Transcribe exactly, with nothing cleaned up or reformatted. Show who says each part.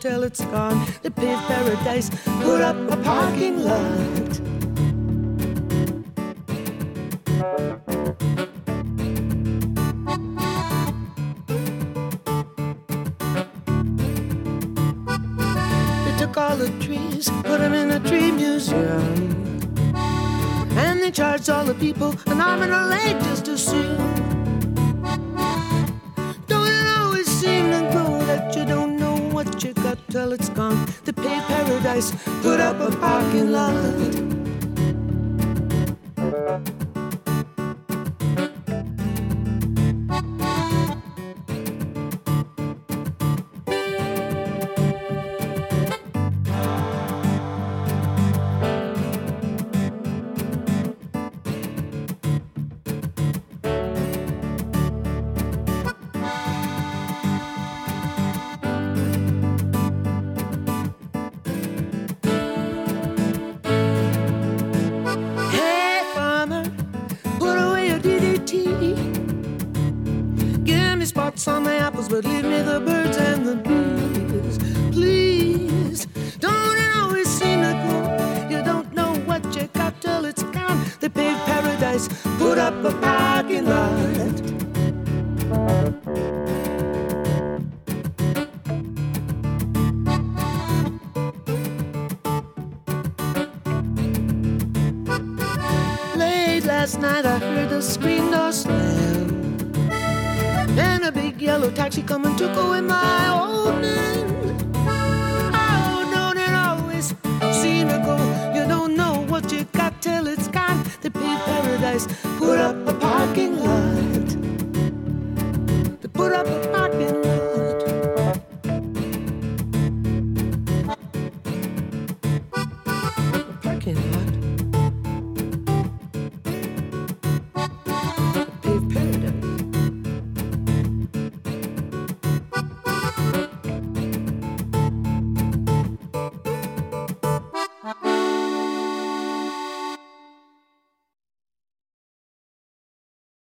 Speaker 1: till it's gone. They paved paradise, put up a parking lot. They took all the trees, put them in a tree museum, and they charged all the people an arm and a leg just to see them. Don't it always seem to go that you don't know what you got till it's gone? They paved paradise, put up a parking lot. On the apples, but leave me the birds and the bees. Please, don't it always seem to go? You don't know what you got till it's gone. They paved paradise, put up a parking lot. Late last night I heard the screen door slam, and a big yellow taxi come and took away my old man. Oh, don't it always seem to go? You don't know what you got till it's gone. They paved paradise,